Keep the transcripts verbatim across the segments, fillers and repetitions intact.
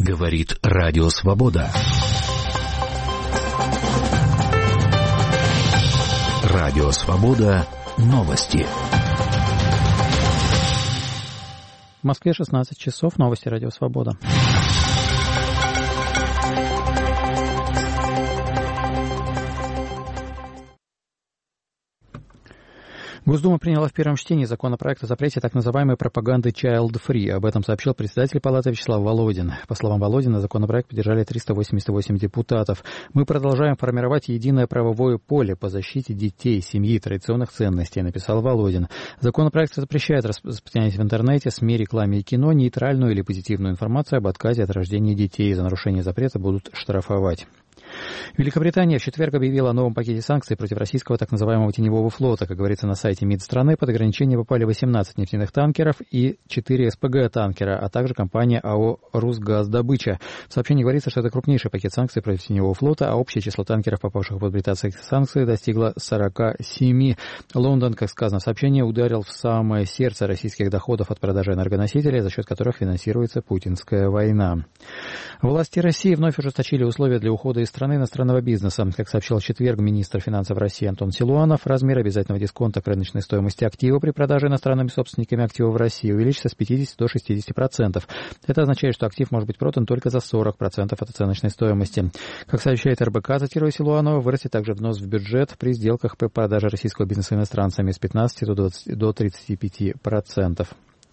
Говорит Радио Свобода. Радио Свобода. Новости. В Москве шестнадцать часов. Новости Радио Свобода. Госдума приняла в первом чтении законопроект о запрете так называемой пропаганды child-free. Об этом сообщил председатель Палаты Вячеслав Володин. По словам Володина, законопроект поддержали триста восемьдесят восемь депутатов. Мы продолжаем формировать единое правовое поле по защите детей, семьи и традиционных ценностей, написал Володин. Законопроект запрещает распространять в интернете, СМИ, рекламе и кино нейтральную или позитивную информацию об отказе от рождения детей. За нарушение запрета будут штрафовать. Великобритания в четверг объявила о новом пакете санкций против российского так называемого теневого флота. Как говорится на сайте МИД страны, под ограничение попали восемнадцать нефтяных танкеров и четыре СПГ-танкера, а также компания АО «Русгаздобыча». В сообщении говорится, что это крупнейший пакет санкций против теневого флота, а общее число танкеров, попавших под британские санкции, достигло сорок семь. Лондон, как сказано в сообщении, ударил в самое сердце российских доходов от продажи энергоносителей, за счет которых финансируется путинская война. Власти России вновь ужесточили условия для ухода из страны иностранного бизнеса. Как сообщил в четверг министр финансов России Антон Силуанов, размер обязательного дисконта к рыночной стоимости актива при продаже иностранными собственниками активов в России увеличится с пятидесяти до шестидесяти процентов. Это означает, что актив может быть продан только за сорок процентов от оценочной стоимости. Как сообщает эр бэ ка, цитируя Силуанова, вырастет также взнос в бюджет при сделках по продаже российского бизнеса иностранцами с пятнадцати до тридцати пяти процентов.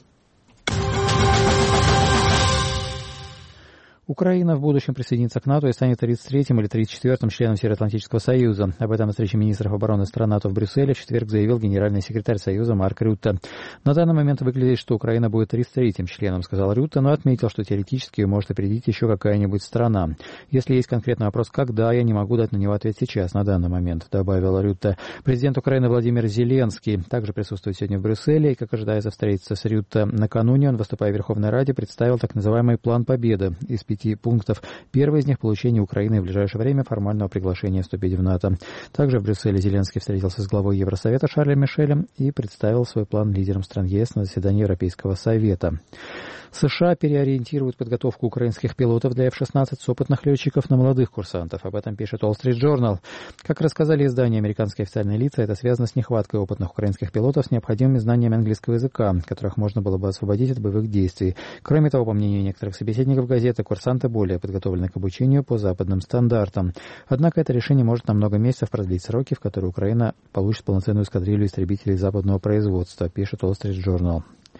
Украина в будущем присоединится к НАТО и станет тридцать третьим или тридцать четвёртым членом Североатлантического союза. Об этом на встрече министров обороны стран НАТО в Брюсселе в четверг заявил генеральный секретарь Союза Марк Рютте. На данный момент выглядит, что Украина будет тридцать третьим членом, сказал Рютте, но отметил, что теоретически ее может опередить еще какая-нибудь страна. Если есть конкретный вопрос «когда?», я не могу дать на него ответ сейчас, на данный момент, добавил Рютте. Президент Украины Владимир Зеленский также присутствует сегодня в Брюсселе, и, как ожидается, встретиться с Рютте накануне. Он, выступая в Верховной Раде, представил так называемый план победы из пяти пунктов. Первый из них — получение Украины в ближайшее время формального приглашения вступить в НАТО. Также в Брюсселе Зеленский встретился с главой Евросовета Шарлем Мишелем и представил свой план лидерам стран ЕС на заседании Европейского совета. США переориентируют подготовку украинских пилотов для эф шестнадцать с опытных летчиков на молодых курсантов. Об этом пишет Wall Street Journal. Как рассказали издания «Американские официальные лица», это связано с нехваткой опытных украинских пилотов с необходимыми знаниями английского языка, которых можно было бы освободить от боевых действий. Кроме того, по мнению некоторых собеседников газеты, курсанты более подготовлены к обучению по западным стандартам. Однако это решение может на много месяцев продлить сроки, в которые Украина получит полноценную эскадрилью истребителей западного производства, пишет Wall Street Journal.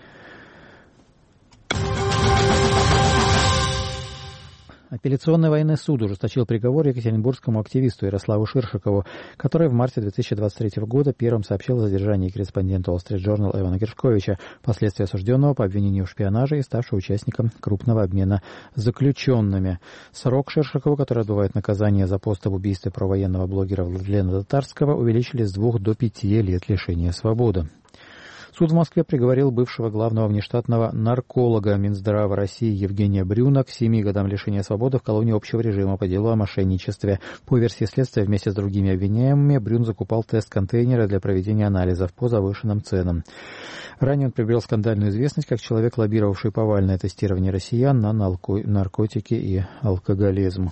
Апелляционный военный суд ужесточил приговор екатеринбургскому активисту Ярославу Ширшикову, который в марте две тысячи двадцать третьего года первым сообщил о задержании корреспондента Wall Street Journal Ивана Гершковича, впоследствии осужденного по обвинению в шпионаже и ставшего участником крупного обмена заключенными. Срок Ширшикову, который отбывает наказание за пост об убийстве провоенного блогера Владлена Татарского, увеличили с двух до пяти лет лишения свободы. Суд в Москве приговорил бывшего главного внештатного нарколога Минздрава России Евгения Брюна к семи годам лишения свободы в колонии общего режима по делу о мошенничестве. По версии следствия, вместе с другими обвиняемыми Брюн закупал тест-контейнеры для проведения анализов по завышенным ценам. Ранее он приобрел скандальную известность как человек, лоббировавший повальное тестирование россиян на наркотики и алкоголизм.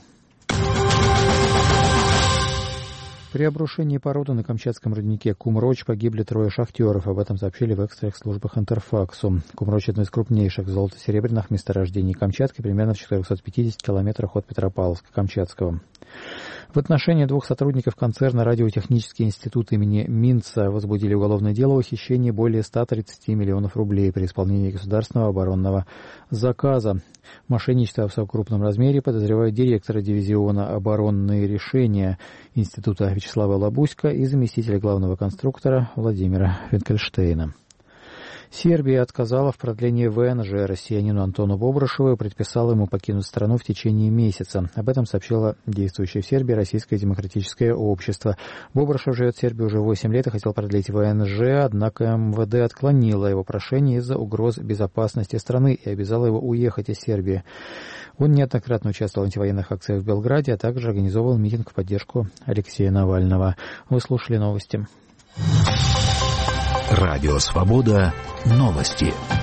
При обрушении породы на камчатском руднике Кумроч погибли трое шахтеров. Об этом сообщили в экстренных службах Интерфаксу. Кумроч — одно из крупнейших золото-серебряных месторождений Камчатки, примерно в четырехстах пятидесяти километрах от Петропавловска-Камчатского. В отношении двух сотрудников концерна «Радиотехнический институт» имени Минца возбудили уголовное дело о хищении более ста тридцати миллионов рублей при исполнении государственного оборонного заказа. Мошенничество в крупном размере подозревают директора дивизиона «Оборонные решения» Института Вячеслава Лабуська и заместителя главного конструктора Владимира Финкельштейна. Сербия отказала в продлении вэ эн жэ россиянину Антону Бобрышеву и предписала ему покинуть страну в течение месяца. Об этом сообщило действующее в Сербии Российское демократическое общество. Бобрышев живет в Сербии уже восемь лет и хотел продлить вэ эн жэ, однако эм вэ дэ отклонило его прошение из-за угроз безопасности страны и обязало его уехать из Сербии. Он неоднократно участвовал в антивоенных акциях в Белграде, а также организовывал митинг в поддержку Алексея Навального. Вы слушали новости. Радио Свобода. Новости.